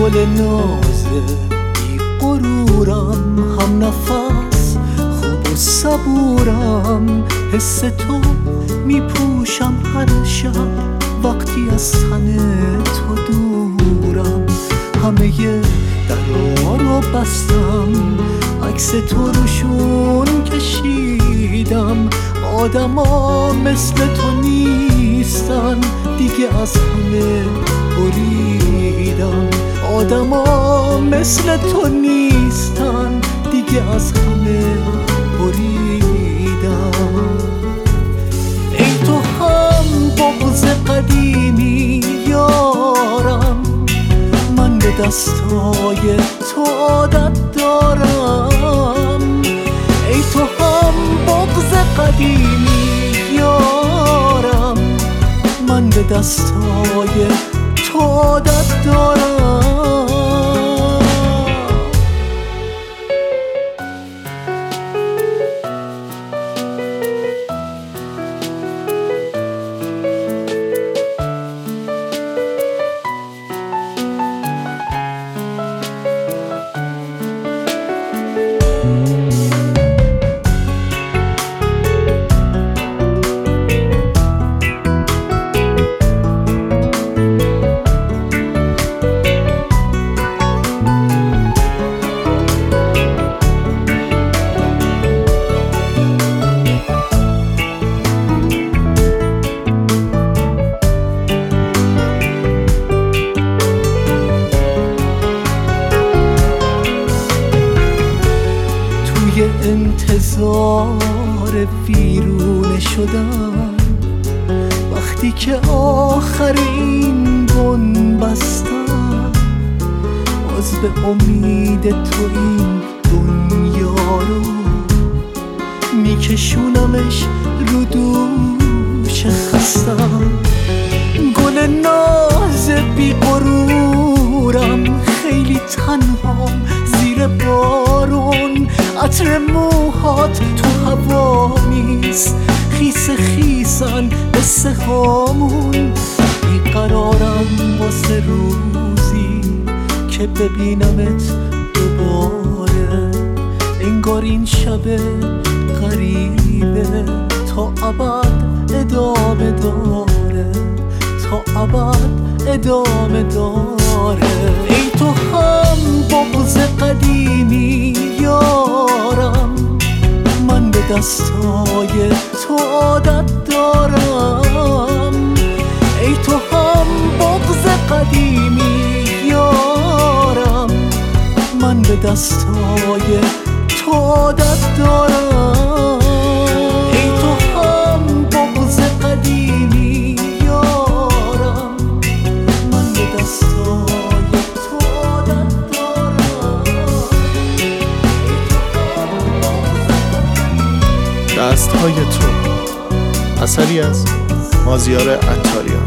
گل نازه بی غرورم، هم نفس خوب و صبورم، حس تو میپوشم هر شب وقتی از تن تو دورم. همه درا رو بستم، عکس تو روشون کشیدم. آدما مثل تو نیستن دیگه، از همه بریدم. آدما مثل تو نیستن دیگه، از همه بریدم. ای تو هم بغض قدیمی یارم، من به دستای تو عادت دارم. ای تو هم بغض قدیمی یارم، من به دستای تو عادت دارم. انتظار ویرونه شدن، وقتی که آخرین بن بستن، باز به امید تو این دنیا رو میکشونمش رو دوش خستم. گل ناز بی غرورم، خیلی تنهام زیر بارون. عطر موهات تو هوا نیست، خیس خیسن قصه هامون. بیقرارم واسه روزی که ببینمت دوباره، انگار این شب غریبه تا ابد ادامه داره، تا ابد ادامه داره. ای تو هم بغض قدیمی یارم، من به دستای تو عادت دارم. ای تو هم بغض قدیمی یارم، من به دستای تو عادت دارم. ای تو هم بغض قدیمی یارم، من به دستای تو عادت دارم. دستهای تو، اثری از مازیار عطاریان.